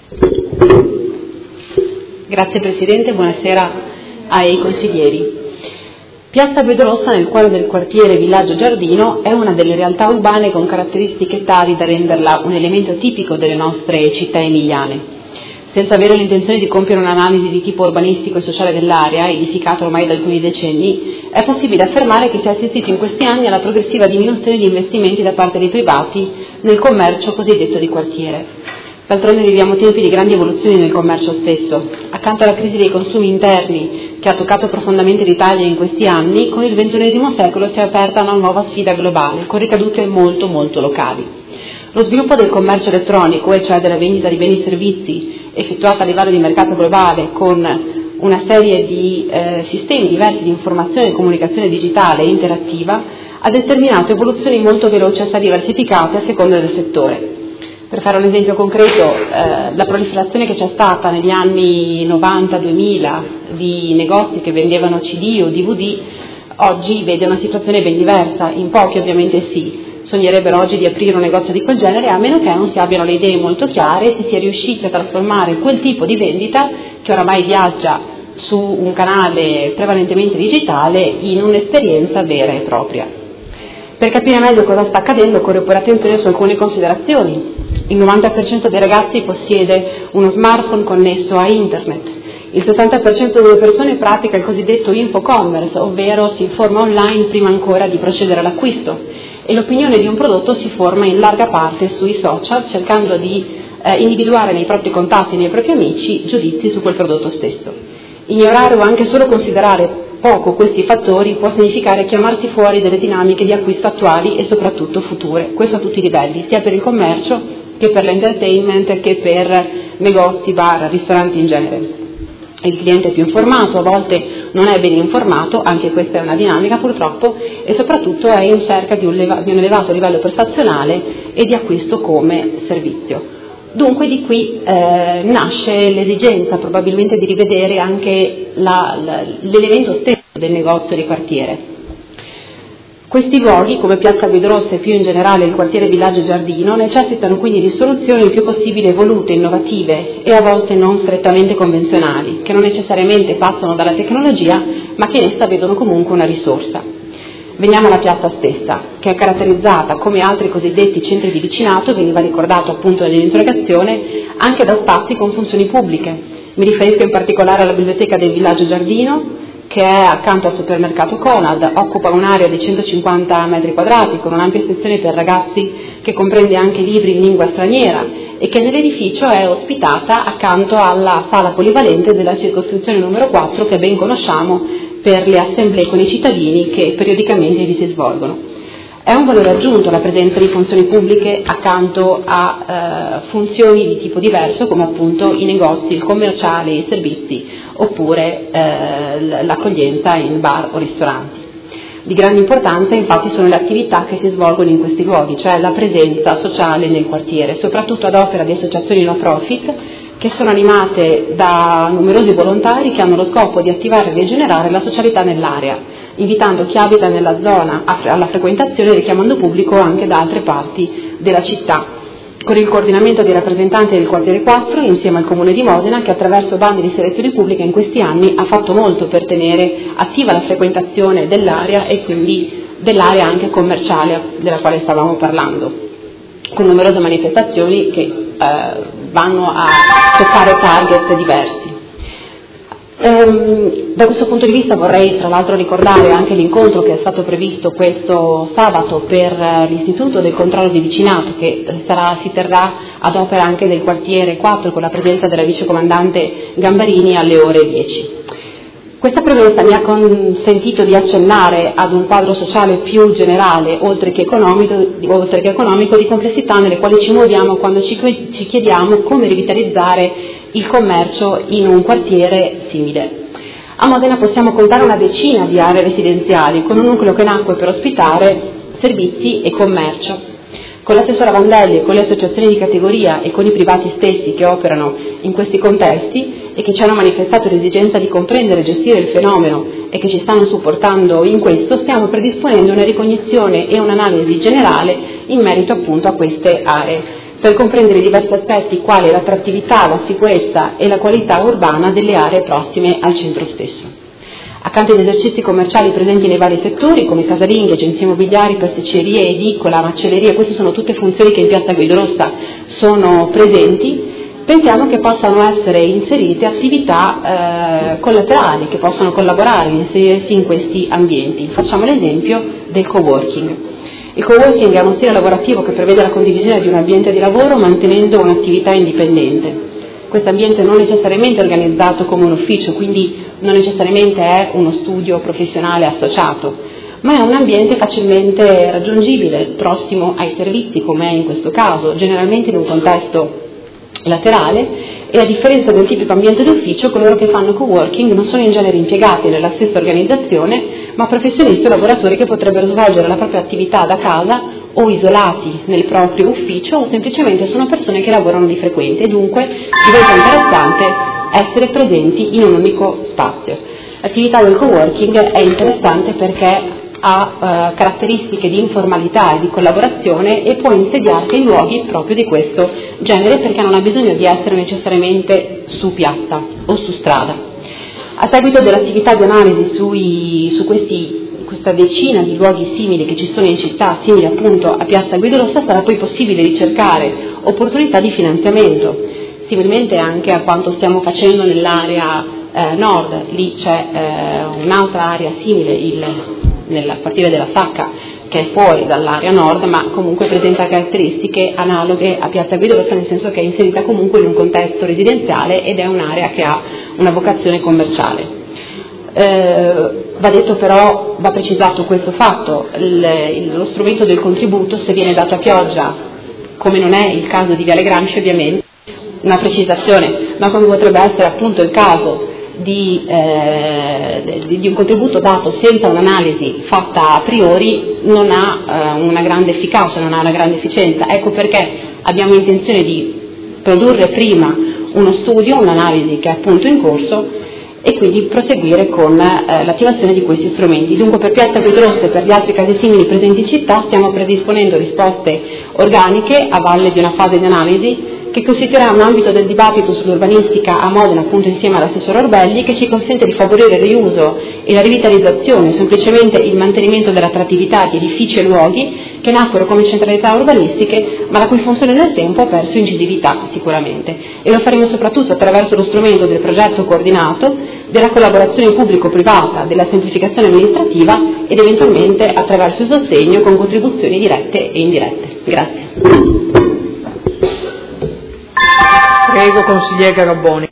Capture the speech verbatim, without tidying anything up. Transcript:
Grazie Presidente, buonasera ai consiglieri. Piazza Guido Rossa, nel cuore del quartiere Villaggio Giardino, è una delle realtà urbane con caratteristiche tali da renderla un elemento tipico delle nostre città emiliane. Senza avere l'intenzione di compiere un'analisi di tipo urbanistico e sociale dell'area, edificata ormai da alcuni decenni, è possibile affermare che si è assistito in questi anni alla progressiva diminuzione di investimenti da parte dei privati nel commercio cosiddetto di quartiere. D'altronde viviamo tempi di grandi evoluzioni nel commercio stesso. Accanto alla crisi dei consumi interni, che ha toccato profondamente l'Italia in questi anni, con il ventunesimo secolo si è aperta una nuova sfida globale, con ricadute molto molto locali. Lo sviluppo del commercio elettronico, e cioè della vendita di beni e servizi, effettuata a livello di mercato globale con una serie di eh, sistemi diversi di informazione e comunicazione digitale e interattiva, ha determinato evoluzioni molto veloci e assai diversificate a seconda del settore. Per fare un esempio concreto, eh, la proliferazione che c'è stata negli anni novanta duemila di negozi che vendevano C D o D V D, oggi vede una situazione ben diversa. In pochi ovviamente sì, sognerebbero oggi di aprire un negozio di quel genere, a meno che non si abbiano le idee molto chiare e si sia riusciti a trasformare quel tipo di vendita, che oramai viaggia su un canale prevalentemente digitale, in un'esperienza vera e propria. Per capire meglio cosa sta accadendo occorre porre attenzione su alcune considerazioni. Il novanta per cento dei ragazzi possiede uno smartphone connesso a internet, il sessanta per cento delle persone pratica il cosiddetto infocommerce, ovvero si informa online prima ancora di procedere all'acquisto, e l'opinione di un prodotto si forma in larga parte sui social, cercando di eh, individuare nei propri contatti e nei propri amici giudizi su quel prodotto stesso. Ignorare o anche solo considerare poco questi fattori può significare chiamarsi fuori delle dinamiche di acquisto attuali e soprattutto future, questo a tutti i livelli, sia per il commercio che per l'entertainment che per negozi, bar, ristoranti in genere. Il cliente è più informato, a volte non è ben informato, anche questa è una dinamica purtroppo, e soprattutto è in cerca di un, leva- di un elevato livello prestazionale e di acquisto come servizio. Dunque di qui eh, nasce l'esigenza probabilmente di rivedere anche la, la, l'elemento stesso del negozio di quartiere. Questi luoghi, come Piazza Guido Rossa e più in generale il quartiere Villaggio Giardino, necessitano quindi di soluzioni il più possibile evolute, innovative e a volte non strettamente convenzionali, che non necessariamente passano dalla tecnologia, ma che in essa vedono comunque una risorsa. Veniamo alla piazza stessa, che è caratterizzata, come altri cosiddetti centri di vicinato, veniva ricordato appunto nell'interrogazione, anche da spazi con funzioni pubbliche. Mi riferisco in particolare alla biblioteca del Villaggio Giardino, che è accanto al supermercato Conad, occupa un'area di centocinquanta metri quadrati con un'ampia sezione per ragazzi che comprende anche libri in lingua straniera e che nell'edificio è ospitata accanto alla sala polivalente della circoscrizione numero quattro, che ben conosciamo per le assemblee con i cittadini che periodicamente vi si svolgono. È un valore aggiunto la presenza di funzioni pubbliche accanto a eh, funzioni di tipo diverso, come appunto i negozi, il commerciale, i servizi, oppure eh, l'accoglienza in bar o ristoranti. Di grande importanza infatti sono le attività che si svolgono in questi luoghi, cioè la presenza sociale nel quartiere, soprattutto ad opera di associazioni no profit che sono animate da numerosi volontari che hanno lo scopo di attivare e rigenerare la socialità nell'area, invitando chi abita nella zona alla frequentazione e richiamando pubblico anche da altre parti della città, con il coordinamento dei rappresentanti del quartiere quattro insieme al Comune di Modena, che attraverso bandi di selezione pubblica in questi anni ha fatto molto per tenere attiva la frequentazione dell'area e quindi dell'area anche commerciale della quale stavamo parlando, con numerose manifestazioni che eh, vanno a toccare target diversi. Ehm, da questo punto di vista vorrei tra l'altro ricordare anche l'incontro che è stato previsto questo sabato per l'Istituto del Controllo di Vicinato, che sarà, si terrà ad opera anche del quartiere quattro con la presenza della vicecomandante Gambarini alle ore dieci. Questa premessa mi ha consentito di accennare ad un quadro sociale più generale, oltre che economico, oltre che economico di complessità nelle quali ci muoviamo quando ci, ci chiediamo come rivitalizzare il commercio in un quartiere simile. A Modena possiamo contare una decina di aree residenziali, con un nucleo che nacque per ospitare servizi e commercio. Con l'assessora Vandelli e con le associazioni di categoria e con i privati stessi che operano in questi contesti e che ci hanno manifestato l'esigenza di comprendere e gestire il fenomeno e che ci stanno supportando in questo, stiamo predisponendo una ricognizione e un'analisi generale in merito appunto a queste aree, per comprendere diversi aspetti quali l'attrattività, la sicurezza e la qualità urbana delle aree prossime al centro stesso. Accanto agli esercizi commerciali presenti nei vari settori, come casalinghe, agenzie immobiliari, pasticcerie, edicola, macelleria, queste sono tutte funzioni che in Piazza Guido Rossa sono presenti, pensiamo che possano essere inserite attività eh, collaterali, che possano collaborare, inserirsi in questi ambienti. Facciamo l'esempio del coworking. Il coworking è uno stile lavorativo che prevede la condivisione di un ambiente di lavoro mantenendo un'attività indipendente. Questo ambiente non necessariamente è organizzato come un ufficio, quindi non necessariamente è uno studio professionale associato, ma è un ambiente facilmente raggiungibile, prossimo ai servizi, come è in questo caso, generalmente in un contesto laterale, e a differenza del tipico ambiente d'ufficio, coloro che fanno coworking non sono in genere impiegati nella stessa organizzazione, ma professionisti o lavoratori che potrebbero svolgere la propria attività da casa o isolati nel proprio ufficio, o semplicemente sono persone che lavorano di frequente e dunque diventa interessante essere presenti in un unico spazio. L'attività del coworking è interessante perché ha eh, caratteristiche di informalità e di collaborazione e può insediarsi in luoghi proprio di questo genere, perché non ha bisogno di essere necessariamente su piazza o su strada. A seguito dell'attività di analisi sui, su questi questa decina di luoghi simili che ci sono in città, simili appunto a Piazza Guido Rossa, sarà poi possibile ricercare opportunità di finanziamento, similmente anche a quanto stiamo facendo nell'area eh, nord. Lì c'è eh, un'altra area simile, il, nel quartiere della Sacca, che è fuori dall'area nord, ma comunque presenta caratteristiche analoghe a Piazza Guido Rossa, nel senso che è inserita comunque in un contesto residenziale ed è un'area che ha una vocazione commerciale. Eh, va detto però, va precisato questo fatto, il, il, lo strumento del contributo, se viene dato a pioggia, come non è il caso di Viale Gramsci ovviamente, una precisazione, ma come potrebbe essere appunto il caso di, eh, di, di un contributo dato senza un'analisi fatta a priori, non ha eh, una grande efficacia, non ha una grande efficienza. Ecco perché abbiamo intenzione di produrre prima uno studio, un'analisi che è appunto in corso, e quindi proseguire con eh, l'attivazione di questi strumenti. Dunque per Piazza Guido Rossa e per gli altri casi simili presenti in città stiamo predisponendo risposte organiche a valle di una fase di analisi che costituirà un ambito del dibattito sull'urbanistica a Modena, appunto insieme all'assessore Orbelli, che ci consente di favorire il riuso e la rivitalizzazione, semplicemente il mantenimento dell'attrattività di edifici e luoghi che nacquero come centralità urbanistiche, ma la cui funzione nel tempo ha perso incisività sicuramente. E lo faremo soprattutto attraverso lo strumento del progetto coordinato, della collaborazione pubblico-privata, della semplificazione amministrativa ed eventualmente attraverso il sostegno con contribuzioni dirette e indirette. Grazie. Prego, consigliere Garaboni.